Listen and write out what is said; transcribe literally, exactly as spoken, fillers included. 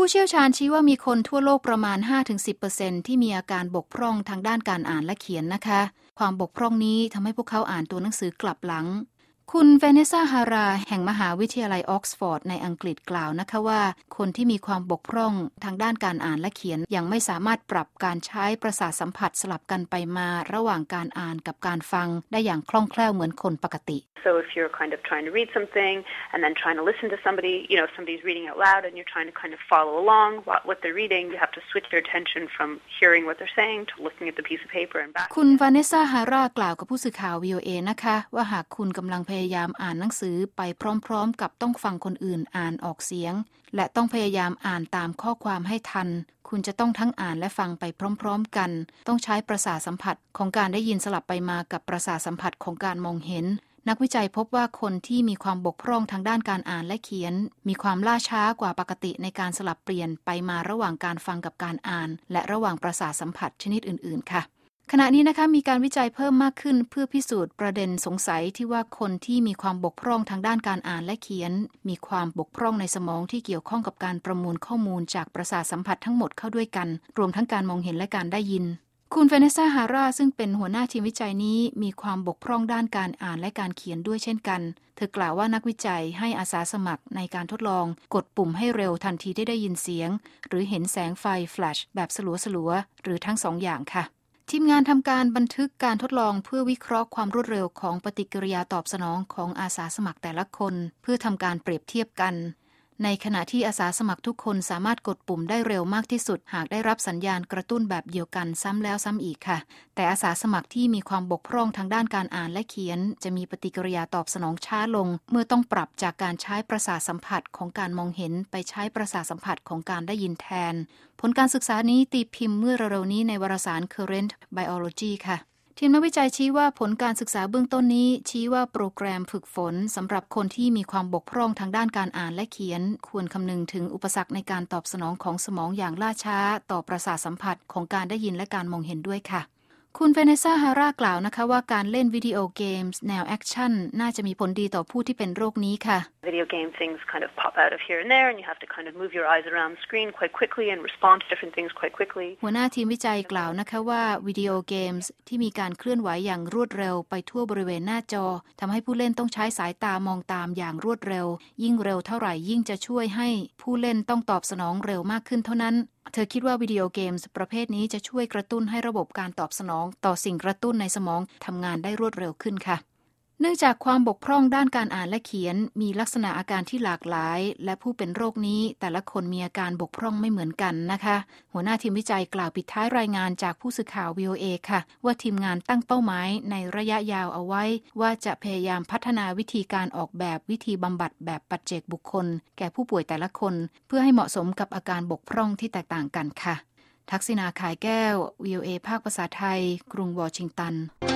ผู้เชี่ยวชาญชี้ว่ามีคนทั่วโลกประมาณ ห้าถึงสิบเปอร์เซ็นต์ ที่มีอาการบกพร่องทางด้านการอ่านและเขียนนะคะความบกพร่องนี้ทำให้พวกเขาอ่านตัวหนังสือกลับหลังคุณเวเนซ่าฮาราแห่งมหาวิทยาลัยออกซฟอร์ดในอังกฤษกล่าวนะคะว่าคนที่มีความบกพร่องทางด้านการอ่านและเขียนยังไม่สามารถปรับการใช้ประสาทสัมผัสสลับกันไปมาระหว่างการอ่านกับการฟังได้อย่างคล่องแคล่วเหมือนคนปกติ So if you're kind of trying to read something and then trying to listen to somebody, you know, if somebody's reading out loud and you're trying to kind of follow along what they're reading, you have to switch your attention from hearing what they're saying to looking at the piece of paper and back. คุณวาเนซ่าฮารากล่าวกับผู้สื่อข่าว วี โอ เอ นะคะว่าหากคุณกำลังพยายามอ่านหนังสือไปพร้อมๆกับต้องฟังคนอื่นอ่านออกเสียงและต้องพยายามอ่านตามข้อความให้ทันคุณจะต้องทั้งอ่านและฟังไปพร้อมๆกันต้องใช้ประสาทสัมผัสของการได้ยินสลับไปมากับประสาทสัมผัสของการมองเห็นนักวิจัยพบว่าคนที่มีความบกพร่องทางด้านการอ่านและเขียนมีความล่าช้ากว่าปกติในการสลับเปลี่ยนไปมาระหว่างการฟังกับการอ่านและระหว่างประสาทสัมผัสชนิดอื่นๆค่ะขณะนี้นะคะมีการวิจัยเพิ่มมากขึ้นเพื่อพิสูจน์ประเด็นสงสัยที่ว่าคนที่มีความบกพร่องทางด้านการอ่านและเขียนมีความบกพร่องในสมองที่เกี่ยวข้องกับการประมวลข้อมูลจากประสาทสัมผัสทั้งหมดเข้าด้วยกันรวมทั้งการมองเห็นและการได้ยินคุณเฟเนซ่าฮาราซึ่งเป็นหัวหน้าทีมวิจัยนี้มีความบกพร่องด้านการอ่านและการเขียนด้วยเช่นกันเธอกล่าวว่านักวิจัยให้อาสาสมัครในการทดลองกดปุ่มให้เร็วทันทีที่ได้ยินเสียงหรือเห็นแสงไฟแฟลชแบบสลัวๆหรือทั้งสองอย่างค่ะทีมงานทำการบันทึกการทดลองเพื่อวิเคราะห์ความรวดเร็วของปฏิกิริยาตอบสนองของอาสาสมัครแต่ละคนเพื่อทำการเปรียบเทียบกันในขณะที่อาสาสมัครทุกคนสามารถกดปุ่มได้เร็วมากที่สุดหากได้รับสัญญาณกระตุ้นแบบเดียวกันซ้ำแล้วซ้ำอีกค่ะแต่อาสาสมัครที่มีความบกพร่องทางด้านการอ่านและเขียนจะมีปฏิกิริยาตอบสนองช้าลงเมื่อต้องปรับจากการใช้ประสาทสัมผัสของการมองเห็นไปใช้ประสาทสัมผัสของการได้ยินแทนผลการศึกษานี้ตีพิมพ์เมื่อเร็วๆนี้ในวารสาร Current Biology ค่ะทีมนักวิจัยชี้ว่าผลการศึกษาเบื้องต้นนี้ชี้ว่าโปรแกรมฝึกฝนสำหรับคนที่มีความบกพร่องทางด้านการอ่านและเขียนควรคำนึงถึงอุปสรรคในการตอบสนองของสมองอย่างล่าช้าต่อประสาทสัมผัสของการได้ยินและการมองเห็นด้วยค่ะคุณเวเนซ่าฮารากล่าวนะคะว่าการเล่นวิดีโอเกมส์แนวแอคชั่นน่าจะมีผลดีต่อผู้ที่เป็นโรคนี้ค่ะ Video game things kind of pop out of here and there and you have to kind of move your eyes around the screen quite quickly and respond to different things quite quickly หัวหน้าทีมวิจัยกล่าวนะคะว่าวิดีโอเกมส์ที่มีการเคลื่อนไหวอย่างรวดเร็วไปทั่วบริเวณหน้าจอทำให้ผู้เล่นต้องใช้สายตามองตามอย่างรวดเร็วยิ่งเร็วเท่าไหร่ยิ่งจะช่วยให้ผู้เล่นต้องตอบสนองเร็วมากขึ้นเท่านั้นเธอคิดว่าวิดีโอเกมส์ประเภทนี้จะช่วยกระตุ้นให้ระบบการตอบสนองต่อสิ่งกระตุ้นในสมองทำงานได้รวดเร็วขึ้นค่ะเนื่องจากความบกพร่องด้านการอ่านและเขียนมีลักษณะอาการที่หลากหลายและผู้เป็นโรคนี้แต่ละคนมีอาการบกพร่องไม่เหมือนกันนะคะหัวหน้าทีมวิจัยกล่าวปิดท้ายรายงานจากผู้สื่อข่าว วี โอ เอ ค่ะว่าทีมงานตั้งเป้าหมายในระยะยาวเอาไว้ว่าจะพยายามพัฒนาวิธีการออกแบบวิธีบำบัดแบบปัจเจกบุคคลแก่ผู้ป่วยแต่ละคนเพื่อให้เหมาะสมกับอาการบกพร่องที่แตกต่างกันค่ะทักษิณาขายแก้ว วี โอ เอ ภาคภาษาไทยกรุงวอชิงตัน